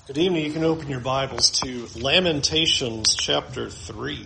Good evening. You can open your Bibles to Lamentations chapter 3.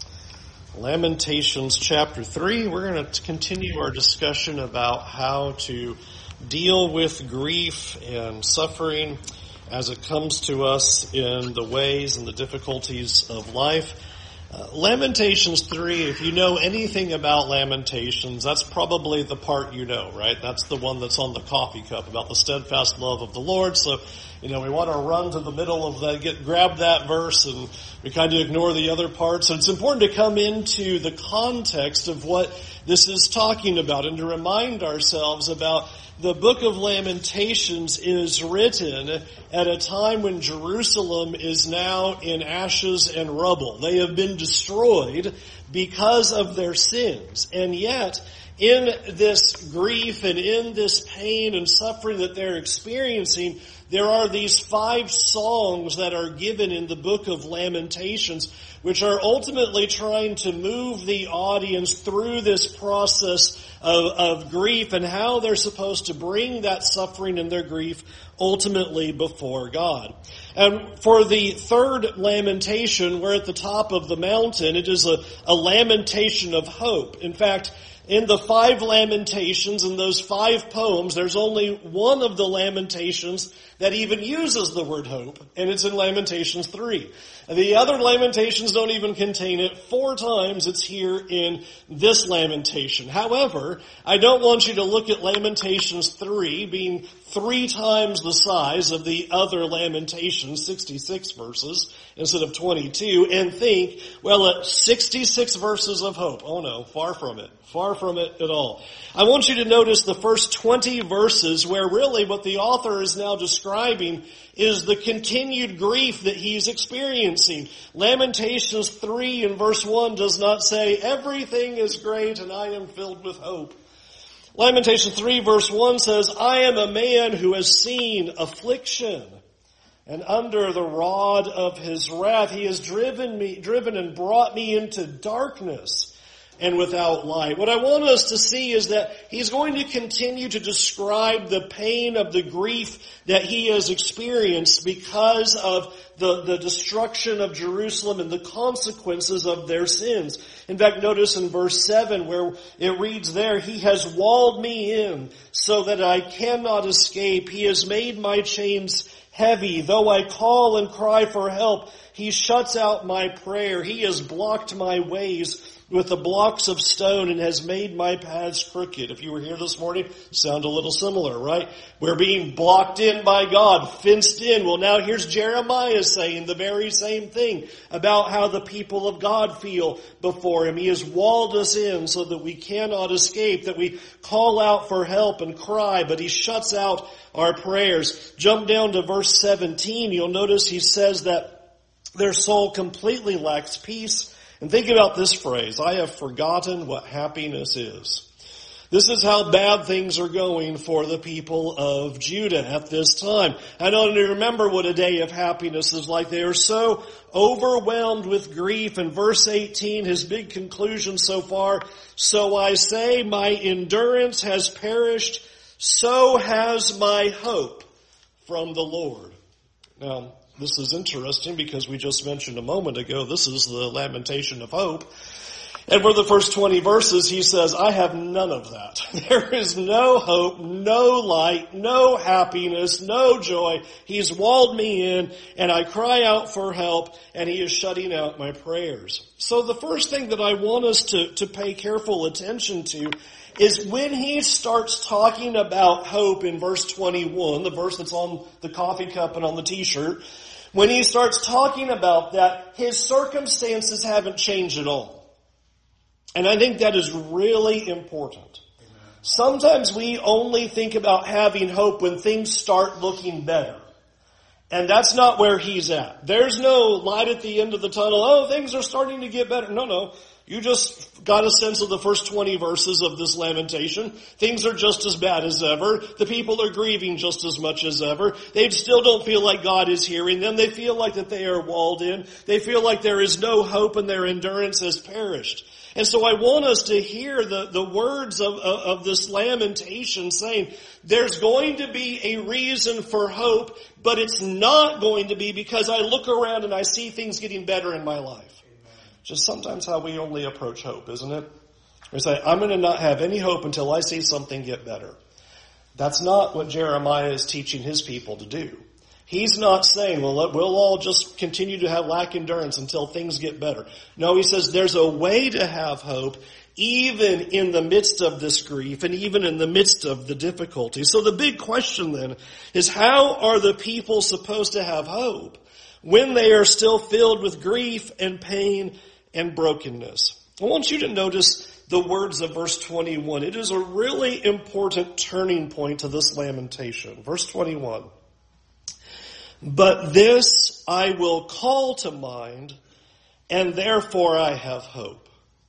Lamentations chapter 3, we're going to continue our discussion about how to deal with grief and suffering as it comes to us in the ways and the difficulties of life. Lamentations 3, if you know anything about Lamentations, that's probably the part you know, right? That's the one that's on the coffee cup about the steadfast love of the Lord. So, we want to run to the middle of that, grab that verse, and we kind of ignore the other parts. So it's important to come into the context of what this is talking about and to remind ourselves about the book of Lamentations is written at a time when Jerusalem is now in ashes and rubble. They have been destroyed because of their sins. And yet, in this grief and in this pain and suffering that they're experiencing, there are these 5 songs that are given in the book of Lamentations, which are ultimately trying to move the audience through this process of grief and how they're supposed to bring that suffering and their grief ultimately before God. And for the third lamentation, we're at the top of the mountain. It is a lamentation of hope. In fact, in the 5 lamentations, in those 5 poems, there's only one of the lamentations that even uses the word hope, and it's in Lamentations 3. The other lamentations don't even contain it. 4 times it's here in this lamentation. However, I don't want you to look at Lamentations 3 being 3 times the size of the other lamentations, 66 verses instead of 22, and think, well, 66 verses of hope. Oh no, far from it. Far from it at all. I want you to notice the first 20 verses where really what the author is now describing is the continued grief that he's experiencing. Lamentations 3 and verse 1 does not say, everything is great and I am filled with hope. Lamentations 3 verse 1 says, I am a man who has seen affliction, and under the rod of his wrath he has driven and brought me into darkness and without light. What I want us to see is that he's going to continue to describe the pain of the grief that he has experienced because of the destruction of Jerusalem and the consequences of their sins. In fact, notice in verse 7 where it reads there, he has walled me in so that I cannot escape. He has made my chains heavy. Though I call and cry for help, he shuts out my prayer. He has blocked my ways with the blocks of stone and has made my paths crooked. If you were here this morning, sound a little similar, right? We're being blocked in by God, fenced in. Well, now here's Jeremiah saying the very same thing about how the people of God feel before him. He has walled us in so that we cannot escape, that we call out for help and cry, but he shuts out our prayers. Jump down to verse 17. You'll notice he says that their soul completely lacks peace. And think about this phrase, I have forgotten what happiness is. This is how bad things are going for the people of Judah at this time. I don't even remember what a day of happiness is like. They are so overwhelmed with grief. And verse 18, his big conclusion so far, so I say, my endurance has perished, so has my hope from the Lord. Now, this is interesting because we just mentioned a moment ago, this is the lamentation of hope. And for the first 20 verses, he says, I have none of that. There is no hope, no light, no happiness, no joy. He's walled me in, and I cry out for help, and he is shutting out my prayers. So the first thing that I want us to pay careful attention to is when he starts talking about hope in verse 21, the verse that's on the coffee cup and on the t-shirt, when he starts talking about that, his circumstances haven't changed at all. And I think that is really important. Sometimes we only think about having hope when things start looking better. And that's not where he's at. There's no light at the end of the tunnel. Oh, things are starting to get better. No. You just got a sense of the first 20 verses of this lamentation. Things are just as bad as ever. The people are grieving just as much as ever. They still don't feel like God is hearing them. They feel like that they are walled in. They feel like there is no hope and their endurance has perished. And so I want us to hear the words of this lamentation saying, there's going to be a reason for hope, but it's not going to be because I look around and I see things getting better in my life. Just sometimes how we only approach hope, isn't it? We say, I'm going to not have any hope until I see something get better. That's not what Jeremiah is teaching his people to do. He's not saying, well, we'll all just continue to have lack endurance until things get better. No, he says there's a way to have hope even in the midst of this grief and even in the midst of the difficulty. So the big question then is, how are the people supposed to have hope when they are still filled with grief and pain and brokenness? I want you to notice the words of verse 21. It is a really important turning point to this lamentation. Verse 21. But this I will call to mind, and therefore I have hope.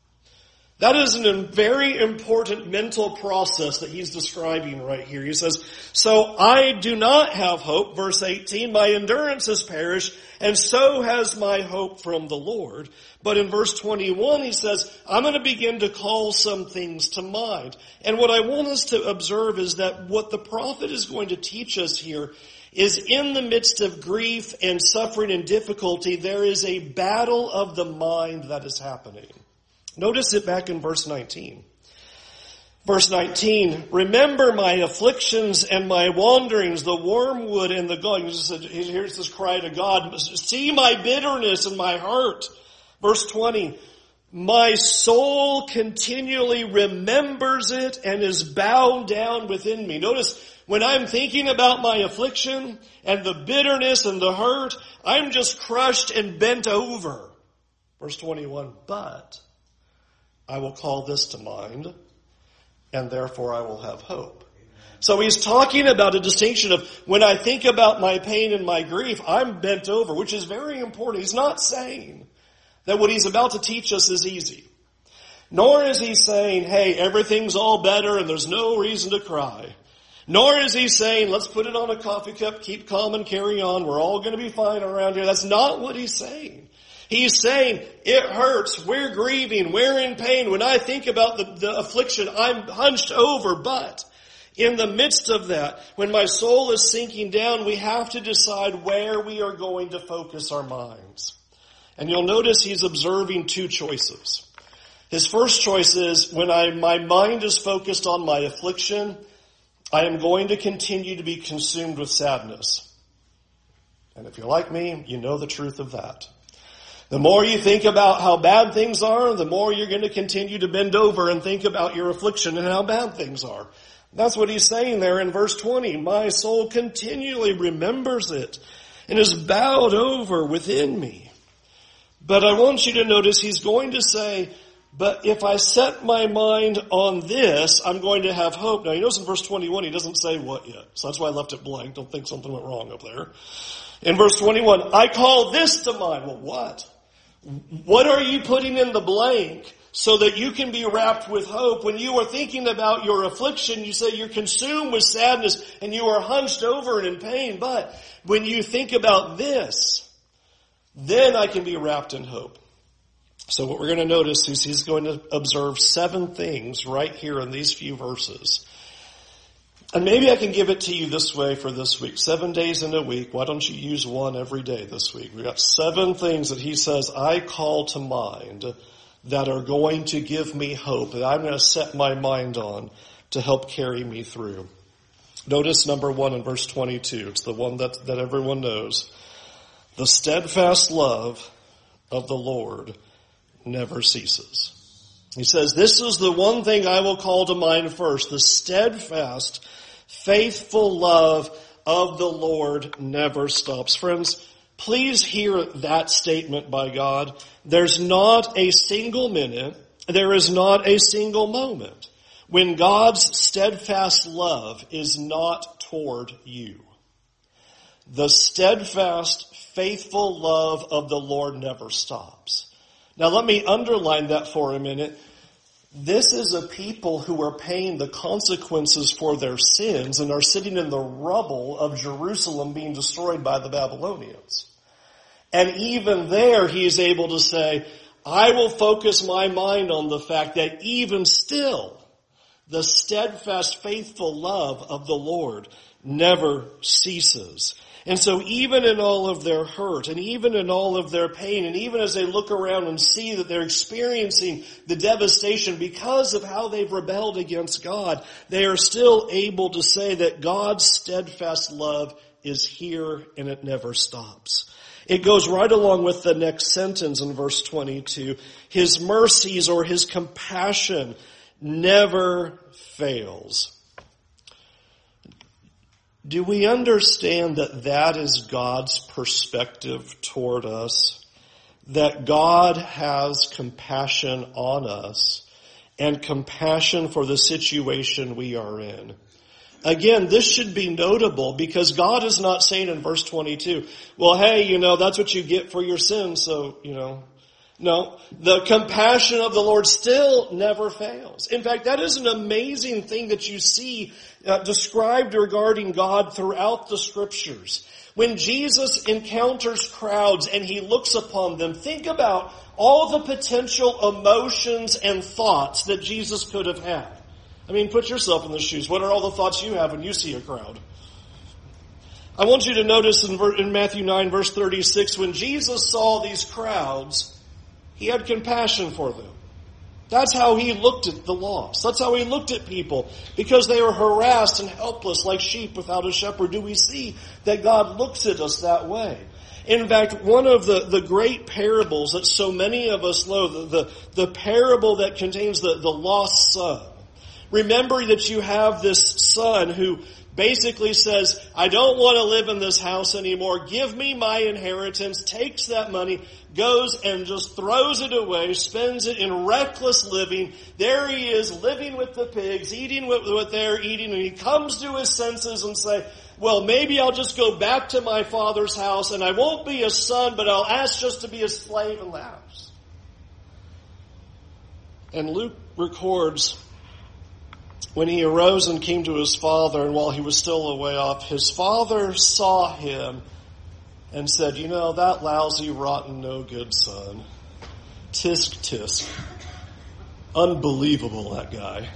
That is a very important mental process that he's describing right here. He says, so I do not have hope, verse 18, my endurance has perished, and so has my hope from the Lord. But in verse 21 he says, I'm going to begin to call some things to mind. And what I want us to observe is that what the prophet is going to teach us here is in the midst of grief and suffering and difficulty, there is a battle of the mind that is happening. Notice it back in verse 19. Verse 19, remember my afflictions and my wanderings, the wormwood and the gall. Here's this cry to God, see my bitterness in my heart. Verse 20, my soul continually remembers it and is bowed down within me. Notice, when I'm thinking about my affliction and the bitterness and the hurt, I'm just crushed and bent over. Verse 21, but I will call this to mind, and therefore I will have hope. So he's talking about a distinction of when I think about my pain and my grief, I'm bent over, which is very important. He's not saying that what he's about to teach us is easy. Nor is he saying, hey, everything's all better and there's no reason to cry. Nor is he saying, let's put it on a coffee cup, keep calm and carry on. We're all going to be fine around here. That's not what he's saying. He's saying, it hurts. We're grieving. We're in pain. When I think about the affliction, I'm hunched over. But in the midst of that, when my soul is sinking down, we have to decide where we are going to focus our minds. And you'll notice he's observing two choices. His first choice is, when my mind is focused on my affliction, I am going to continue to be consumed with sadness. And if you're like me, you know the truth of that. The more you think about how bad things are, the more you're going to continue to bend over and think about your affliction and how bad things are. That's what he's saying there in verse 20. My soul continually remembers it and is bowed over within me. But I want you to notice he's going to say, but if I set my mind on this, I'm going to have hope. Now, you notice in verse 21, he doesn't say what yet. So that's why I left it blank. Don't think something went wrong up there. In verse 21, I call this to mind. Well, what? What are you putting in the blank so that you can be wrapped with hope? When you are thinking about your affliction, you say you're consumed with sadness and you are hunched over and in pain. But when you think about this, then I can be wrapped in hope. So what we're going to notice is he's going to observe 7 things right here in these few verses. And maybe I can give it to you this way for this week. 7 days in a week. Why don't you use one every day this week? We've got 7 things that he says I call to mind that are going to give me hope, that I'm going to set my mind on to help carry me through. Notice number 1 in verse 22. It's the one that everyone knows. The steadfast love of the Lord never ceases. He says, this is the one thing I will call to mind first. The steadfast, faithful love of the Lord never stops. Friends, please hear that statement by God. There's not a single minute, there is not a single moment when God's steadfast love is not toward you. The steadfast, faithful love of the Lord never stops. Now let me underline that for a minute. This is a people who are paying the consequences for their sins and are sitting in the rubble of Jerusalem being destroyed by the Babylonians. And even there he is able to say, I will focus my mind on the fact that even still, the steadfast, faithful love of the Lord never ceases. And so even in all of their hurt and even in all of their pain and even as they look around and see that they're experiencing the devastation because of how they've rebelled against God, they are still able to say that God's steadfast love is here and it never stops. It goes right along with the next sentence in verse 22. His mercies or his compassion never fails. Do we understand that that is God's perspective toward us? That God has compassion on us and compassion for the situation we are in. Again, this should be notable because God is not saying in verse 22, well, hey, that's what you get for your sins, so, No, the compassion of the Lord still never fails. In fact, that is an amazing thing that you see described regarding God throughout the Scriptures. When Jesus encounters crowds and he looks upon them, think about all the potential emotions and thoughts that Jesus could have had. I mean, put yourself in the shoes. What are all the thoughts you have when you see a crowd? I want you to notice in Matthew 9, verse 36, when Jesus saw these crowds, he had compassion for them. That's how he looked at the lost. That's how he looked at people. Because they were harassed and helpless like sheep without a shepherd. Do we see that God looks at us that way? In fact, one of the great parables that so many of us know, the parable that contains the lost son. Remember that you have this son who basically says, I don't want to live in this house anymore. Give me my inheritance, takes that money, goes and just throws it away, spends it in reckless living. There he is living with the pigs, eating what they're eating, and he comes to his senses and say, well, maybe I'll just go back to my father's house and I won't be a son, but I'll ask just to be a slave in the house. And Luke records when he arose and came to his father, and while he was still a way off, his father saw him and said, that lousy, rotten, no good son. Tisk, tisk. Unbelievable, that guy.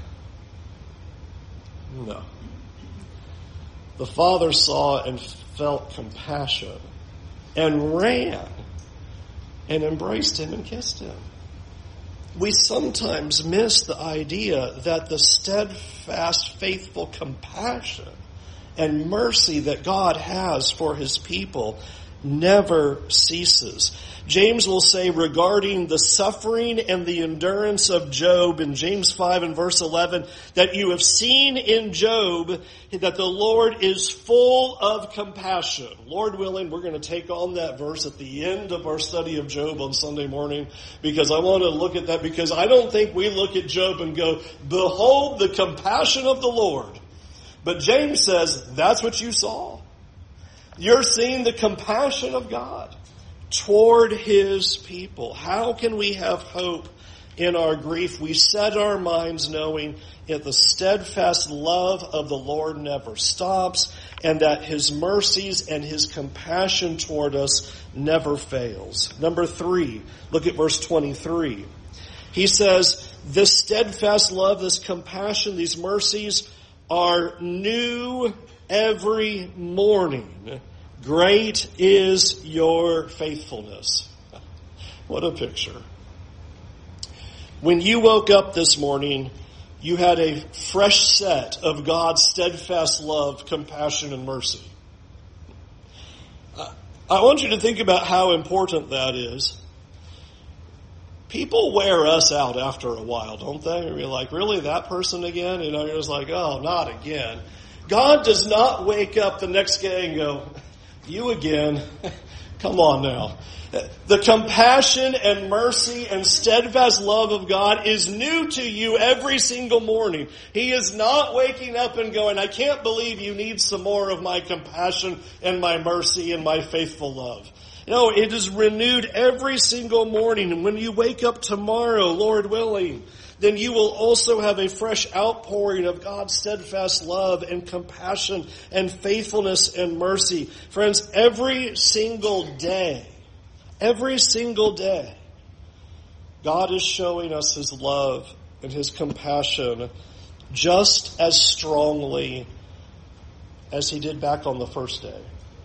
No. The father saw and felt compassion and ran and embraced him and kissed him. We sometimes miss the idea that the steadfast, faithful compassion and mercy that God has for his people never ceases. James will say regarding the suffering and the endurance of Job in James 5 and verse 11 that you have seen in Job that the Lord is full of compassion. Lord willing, we're going to take on that verse at the end of our study of Job on Sunday morning because I want to look at that because I don't think we look at Job and go, behold the compassion of the Lord. But James says that's what you saw. You're seeing the compassion of God toward his people. How can we have hope in our grief? We set our minds knowing that the steadfast love of the Lord never stops and that his mercies and his compassion toward us never fails. Number 3, look at verse 23. He says, this steadfast love, this compassion, these mercies are new every morning. Great is your faithfulness. What a picture. When you woke up this morning, you had a fresh set of God's steadfast love, compassion, and mercy. I want you to think about how important that is. People wear us out after a while, don't they? You're like, really, that person again? You're just like, oh, not again. God does not wake up the next day and go, you again. Come on now. The compassion and mercy and steadfast love of God is new to you every single morning. He is not waking up and going, I can't believe you need some more of my compassion and my mercy and my faithful love. No, it is renewed every single morning. And when you wake up tomorrow, Lord willing, then you will also have a fresh outpouring of God's steadfast love and compassion and faithfulness and mercy. Friends, every single day, God is showing us His love and His compassion just as strongly as He did back on the first day.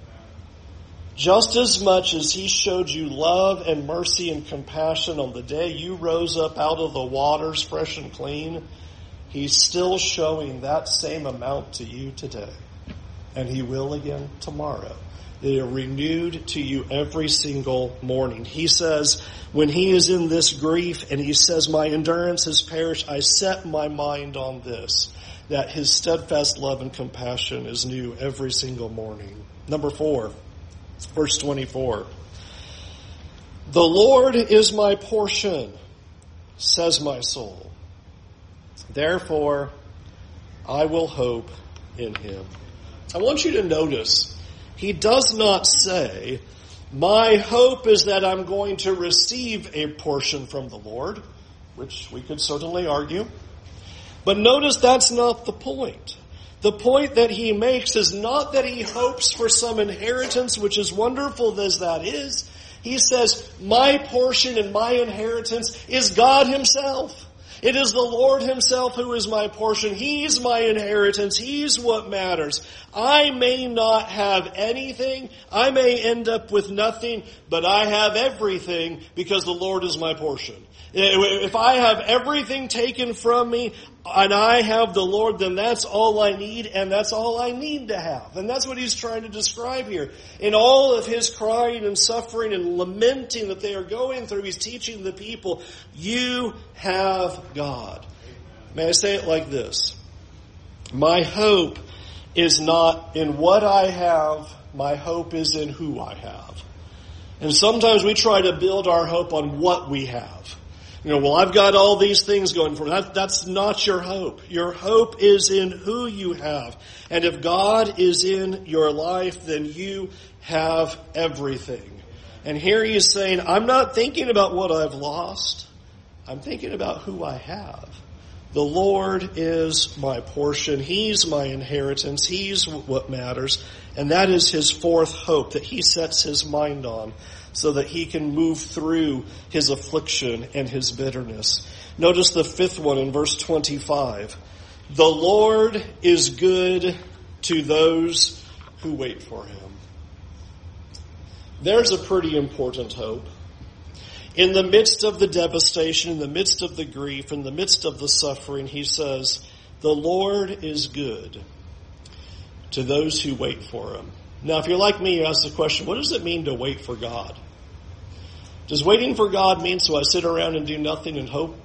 Just as much as He showed you love and mercy and compassion on the day you rose up out of the waters fresh and clean, He's still showing that same amount to you today. And He will again tomorrow. They are renewed to you every single morning. He says, when he is in this grief and he says, my endurance has perished, I set my mind on this, that His steadfast love and compassion is new every single morning. Number 4. Verse 24, the Lord is my portion, says my soul. Therefore, I will hope in Him. I want you to notice, he does not say, my hope is that I'm going to receive a portion from the Lord, which we could certainly argue. But notice that's not the point. The point that he makes is not that he hopes for some inheritance, which is wonderful as that is. He says, my portion and my inheritance is God Himself. It is the Lord Himself who is my portion. He's my inheritance. He's what matters. I may not have anything. I may end up with nothing, but I have everything because the Lord is my portion. If I have everything taken from me and I have the Lord, then that's all I need and that's all I need to have. And that's what he's trying to describe here. In all of his crying and suffering and lamenting that they are going through, he's teaching the people, you have God. May I say it like this? My hope is not in what I have. My hope is in who I have. And sometimes we try to build our hope on what we have. Well, I've got all these things going for me. That's not your hope. Your hope is in who you have. And if God is in your life, then you have everything. And here he is saying, I'm not thinking about what I've lost. I'm thinking about who I have. The Lord is my portion. He's my inheritance. He's what matters. And that is his fourth hope that he sets his mind on, so that he can move through his affliction and his bitterness. Notice the fifth one in verse 25. The Lord is good to those who wait for him. There's a pretty important hope. In the midst of the devastation, in the midst of the grief, in the midst of the suffering, he says, the Lord is good to those who wait for him. Now, if you're like me, you ask the question, what does it mean to wait for God? Does waiting for God mean so I sit around and do nothing and hope?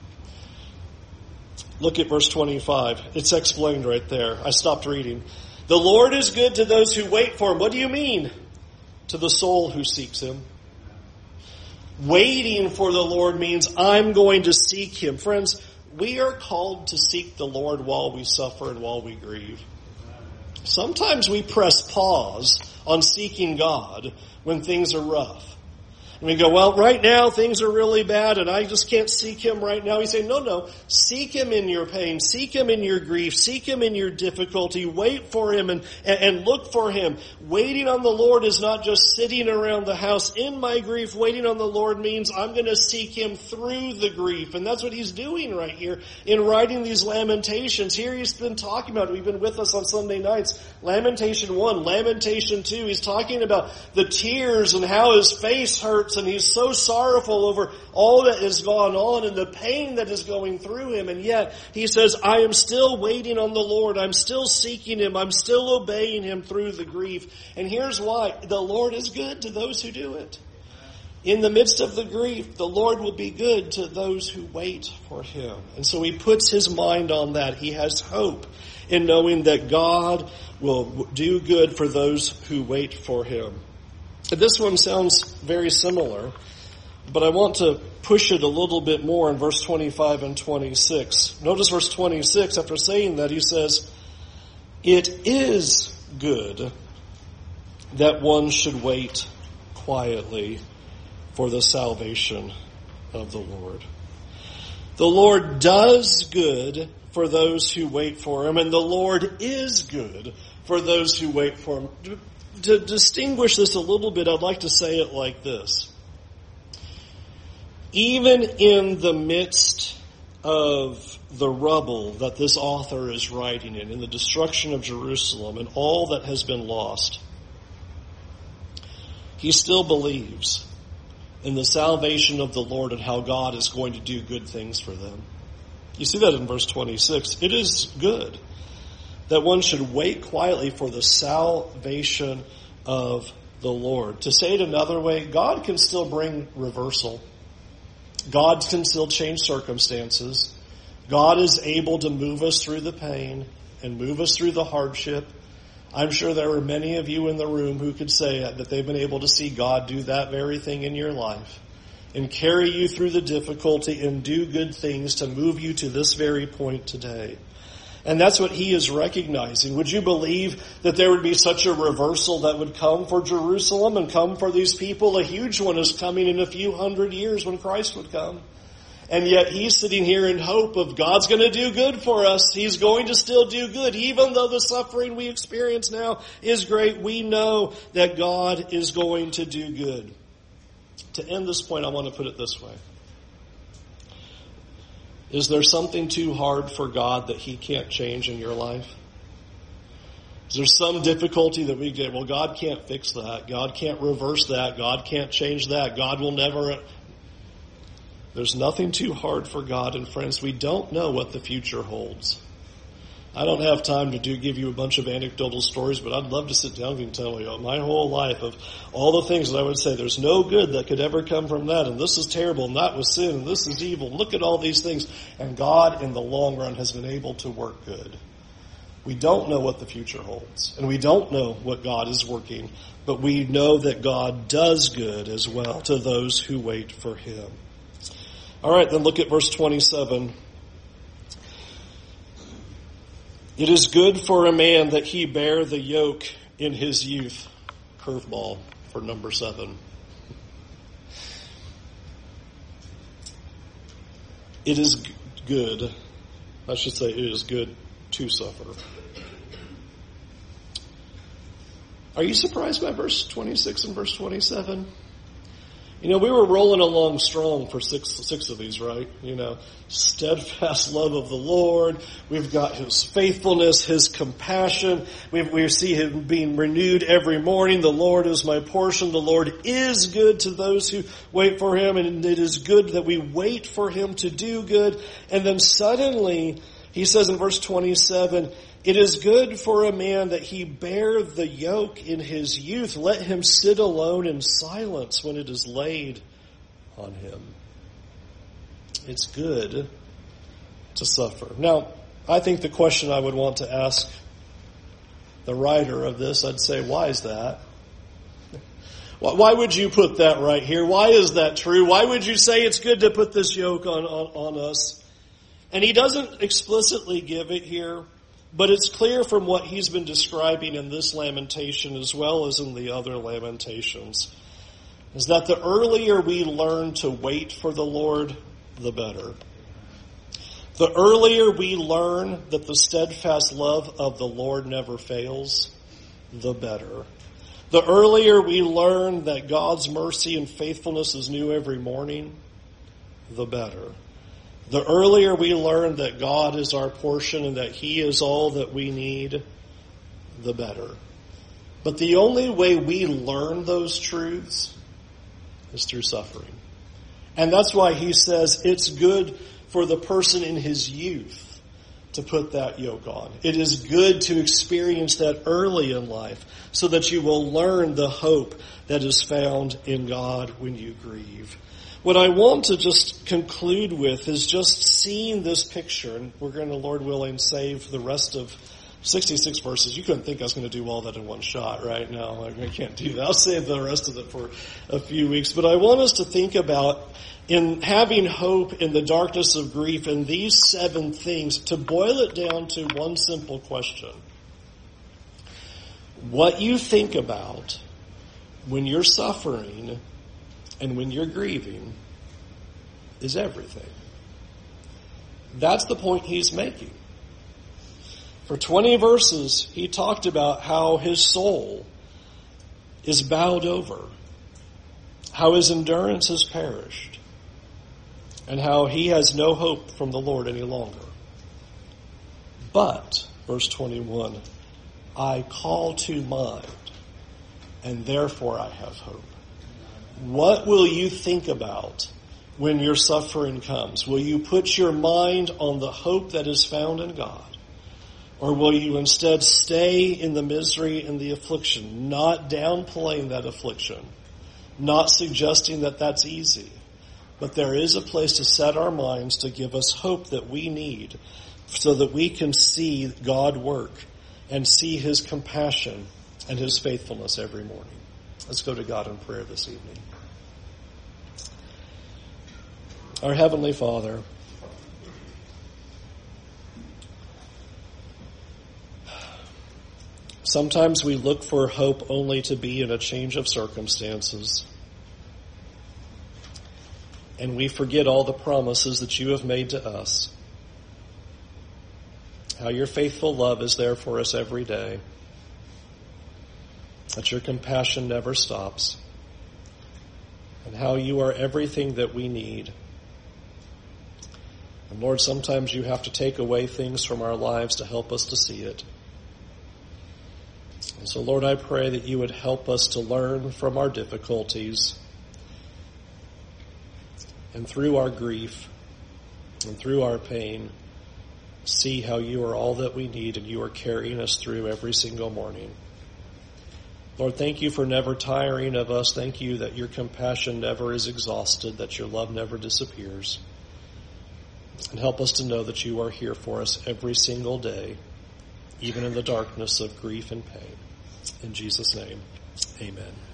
Look at verse 25. It's explained right there. I stopped reading. The Lord is good to those who wait for him. What do you mean? To the soul who seeks him. Waiting for the Lord means I'm going to seek him. Friends, we are called to seek the Lord while we suffer and while we grieve. Sometimes we press pause on seeking God when things are rough. And we go, well, right now things are really bad and I just can't seek him right now. He's saying, no, seek him in your pain. Seek him in your grief. Seek him in your difficulty. Wait for him and look for him. Waiting on the Lord is not just sitting around the house. In my grief, waiting on the Lord means I'm going to seek him through the grief. And that's what he's doing right here in writing these Lamentations. Here he's been talking about, we've been with us on Sunday nights, Lamentation 1, Lamentation 2. He's talking about the tears and how his face hurts. And he's so sorrowful over all that has gone on and the pain that is going through him. And yet he says, I am still waiting on the Lord. I'm still seeking him. I'm still obeying him through the grief. And here's why. The Lord is good to those who do it. In the midst of the grief, the Lord will be good to those who wait for him. And so he puts his mind on that. He has hope in knowing that God will do good for those who wait for him. This one sounds very similar, but I want to push it a little bit more in verse 25 and 26. Notice verse 26, after saying that, he says, "It is good that one should wait quietly for the salvation of the Lord." The Lord does good for those who wait for him, and the Lord is good for those who wait for him. To distinguish this a little bit, I'd like to say it like this. Even in the midst of the rubble that this author is writing in the destruction of Jerusalem and all that has been lost, he still believes in the salvation of the Lord and how God is going to do good things for them. You see that in verse 26. It is good that one should wait quietly for the salvation of the Lord. To say it another way, God can still bring reversal. God can still change circumstances. God is able to move us through the pain and move us through the hardship. I'm sure there are many of you in the room who could say that they've been able to see God do that very thing in your life and carry you through the difficulty and do good things to move you to this very point today. And that's what he is recognizing. Would you believe that there would be such a reversal that would come for Jerusalem and come for these people? A huge one is coming in a few hundred years when Christ would come. And yet he's sitting here in hope of God's going to do good for us. He's going to still do good. Even though the suffering we experience now is great, we know that God is going to do good. To end this point, I want to put it this way. Is there something too hard for God that he can't change in your life? Is there some difficulty that we get? Well, God can't fix that. God can't reverse that. God can't change that. God will never... There's nothing too hard for God. And friends, we don't know what the future holds. I don't have time to give you a bunch of anecdotal stories, but I'd love to sit down and tell you my whole life of all the things that I would say, there's no good that could ever come from that, and this is terrible, and that was sin, and this is evil. Look at all these things. And God, in the long run, has been able to work good. We don't know what the future holds, and we don't know what God is working, but we know that God does good as well to those who wait for him. All right, then look at verse 27. It is good for a man that he bear the yoke in his youth. Curveball for number 7. It is good. I should say it is good to suffer. Are you surprised by verse 26 and verse 27? You know, we were rolling along strong for six of these, right? You know, steadfast love of the Lord. We've got his faithfulness, his compassion. We see him being renewed every morning. The Lord is my portion. The Lord is good to those who wait for him. And it is good that we wait for him to do good. And then suddenly, he says in verse 27, it is good for a man that he bear the yoke in his youth. Let him sit alone in silence when it is laid on him. It's good to suffer. Now, I think the question I would want to ask the writer of this, I'd say, why is that? Why would you put that right here? Why is that true? Why would you say it's good to put this yoke on us? And he doesn't explicitly give it here. But it's clear from what he's been describing in this lamentation as well as in the other lamentations, is that the earlier we learn to wait for the Lord, the better. The earlier we learn that the steadfast love of the Lord never fails, the better. The earlier we learn that God's mercy and faithfulness is new every morning, the better. The earlier we learn that God is our portion and that he is all that we need, the better. But the only way we learn those truths is through suffering. And that's why he says it's good for the person in his youth to put that yoke on. It is good to experience that early in life so that you will learn the hope that is found in God when you grieve. What I want to just conclude with is just seeing this picture, and we're going to, Lord willing, save the rest of 66 verses. You couldn't think I was going to do all that in one shot, right? No, I can't do that. I'll save the rest of it for a few weeks. But I want us to think about, in having hope in the darkness of grief, in these 7 things, to boil it down to one simple question. What you think about when you're suffering and when you're grieving is everything. That's the point he's making. For 20 verses, he talked about how his soul is bowed over, how his endurance has perished, and how he has no hope from the Lord any longer. But, verse 21, I call to mind, and therefore I have hope. What will you think about when your suffering comes? Will you put your mind on the hope that is found in God? Or will you instead stay in the misery and the affliction, not downplaying that affliction, not suggesting that that's easy? But there is a place to set our minds to give us hope that we need so that we can see God work and see his compassion and his faithfulness every morning. Let's go to God in prayer this evening. Our Heavenly Father, sometimes we look for hope only to be in a change of circumstances. And we forget all the promises that you have made to us. How your faithful love is there for us every day. That your compassion never stops. And how you are everything that we need. And Lord, sometimes you have to take away things from our lives to help us to see it. And so, Lord, I pray that you would help us to learn from our difficulties and through our grief and through our pain, see how you are all that we need and you are carrying us through every single morning. Lord, thank you for never tiring of us. Thank you that your compassion never is exhausted, that your love never disappears. And help us to know that you are here for us every single day, even in the darkness of grief and pain. In Jesus' name, amen.